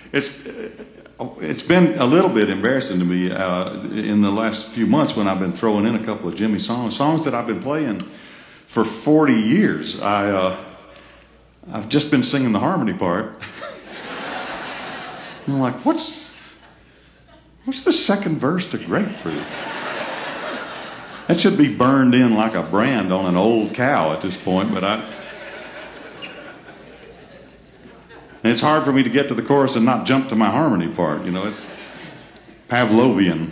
it's been a little bit embarrassing to me in the last few months when I've been throwing in a couple of Jimmy songs that I've been playing for 40 years. I've just been singing the harmony part. And I'm like, what's the second verse to Grapefruit? That should be burned in like a brand on an old cow at this point, but and it's hard for me to get to the chorus and not jump to my harmony part. You know, it's Pavlovian.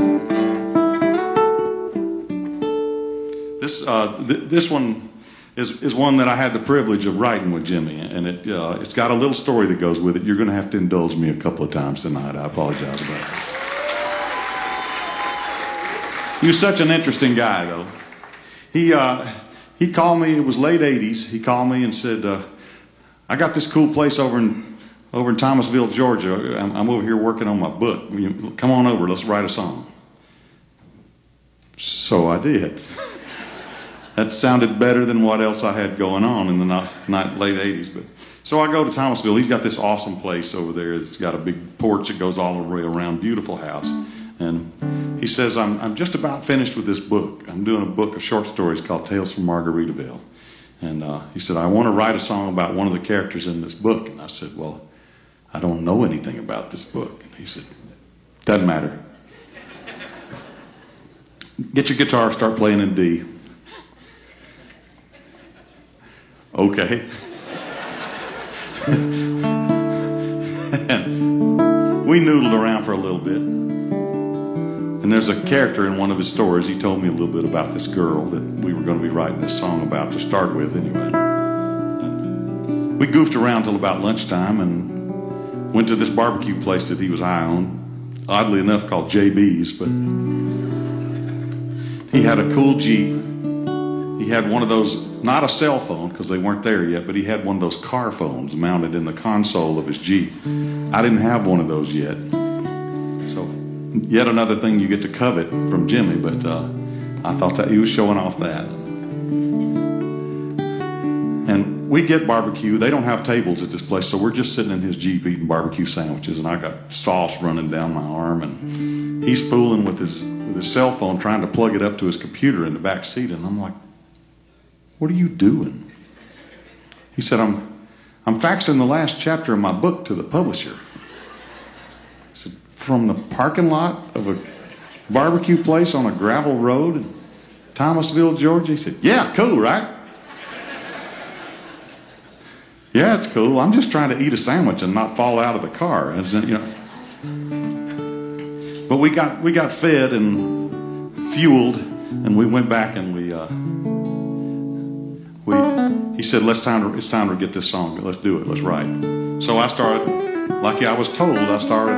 This one is one that I had the privilege of writing with Jimmy, and it's got a little story that goes with it. You're going to have to indulge me a couple of times tonight. I apologize about it. He was such an interesting guy, though. He called me. It was late '80s. He called me and said, "I got this cool place over in Thomasville, Georgia. I'm over here working on my book. Come on over. Let's write a song." So I did. That sounded better than what else I had going on in the late '80s. But so I go to Thomasville. He's got this awesome place over there. It's got a big porch that goes all the way around. Beautiful house. And he says, I'm just about finished with this book. I'm doing a book of short stories called Tales from Margaritaville. And he said, I want to write a song about one of the characters in this book. And I said, well, I don't know anything about this book. And he said, doesn't matter. Get your guitar, start playing in D. Okay. And we noodled around for a little bit. And there's a character in one of his stories. He told me a little bit about this girl that we were going to be writing this song about to start with anyway. And we goofed around till about lunchtime and went to this barbecue place that he was high on, oddly enough called JB's, but he had a cool Jeep. He had one of those, not a cell phone because they weren't there yet, but he had one of those car phones mounted in the console of his Jeep. I didn't have one of those yet. So yet another thing you get to covet from Jimmy, but I thought that he was showing off that. And we get barbecue. They don't have tables at this place, so we're just sitting in his Jeep eating barbecue sandwiches, and I got sauce running down my arm, and he's fooling with his cell phone trying to plug it up to his computer in the back seat, and I'm like, what are you doing? He said, I'm faxing the last chapter of my book to the publisher. I said, from the parking lot of a barbecue place on a gravel road in Thomasville, Georgia? He said, yeah, cool, right? Yeah, it's cool. I'm just trying to eat a sandwich and not fall out of the car. And, you know. But we got fed and fueled, and we went back and he said, it's time to get this song. Let's do it. Let's write. So I started, like I was told, I started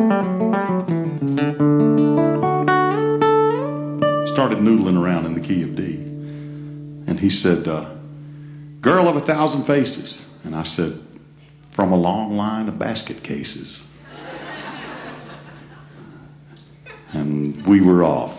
noodling around in the key of D. And he said, girl of 1,000 faces. And I said, from a long line of basket cases. And we were off.